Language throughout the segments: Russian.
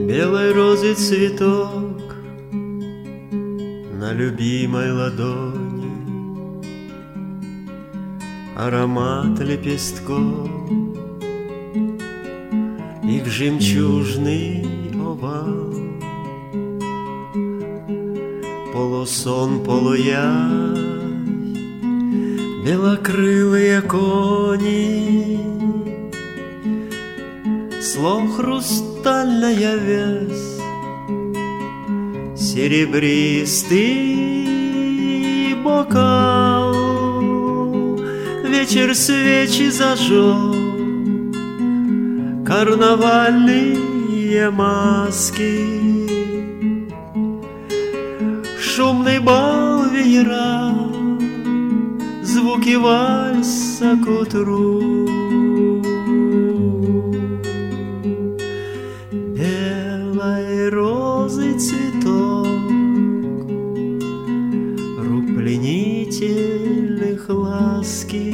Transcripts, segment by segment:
Белой розы цветок на любимой ладони, аромат лепестков, их жемчужный овал, полусон, полуявь, белокрылые кони, слов хрустальная вязь, серебристый бокал. Вечер свечи зажег, карнавальные маски, шумный бал веера, звуки вальса к утру. Белой розы цветок, рук пленительных ласки,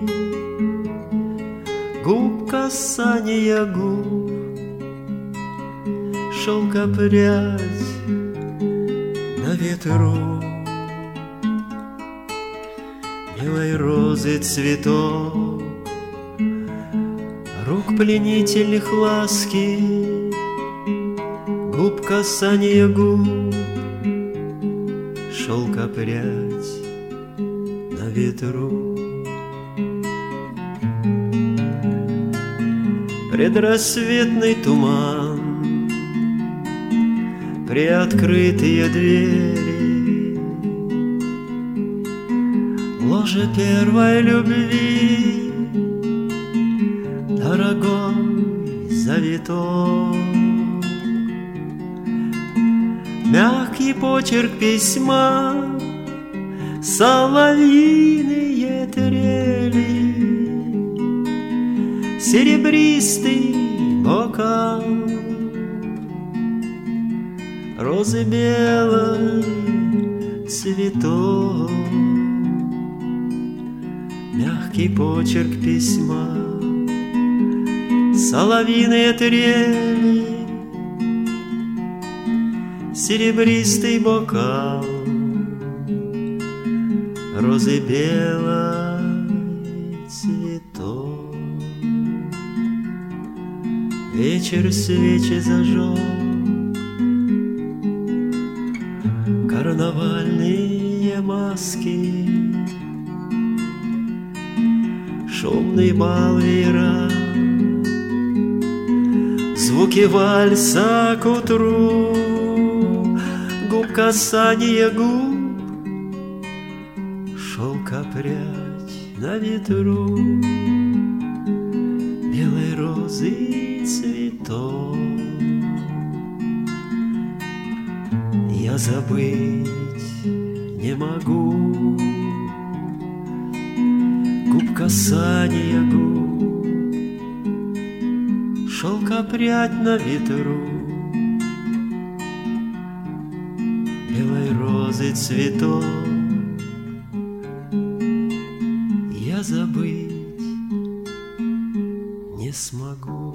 губ касания губ, шелка прядь на ветру. Белой розы цветок, рук пленительных ласки, губ касания губ, шелка прядь на ветру. Предрассветный туман, приоткрытые двери, ложе первой любви, дорогой завиток. Мягкий почерк письма, соловьиные трели, серебристый бокал, розы белой цветок. Мягкий почерк письма, соловьиные трели, серебристый бокал, розы белой цветок. Вечер свечи зажег, карнавальные маски, шумный бал веера, звуки вальса к утру, губ касания губ, шелка прядь на ветру. Белой розы цветок, я забыть не могу, губ касания губ, шелка прядь на ветру. Белой розы цветок, я забыть не смогу.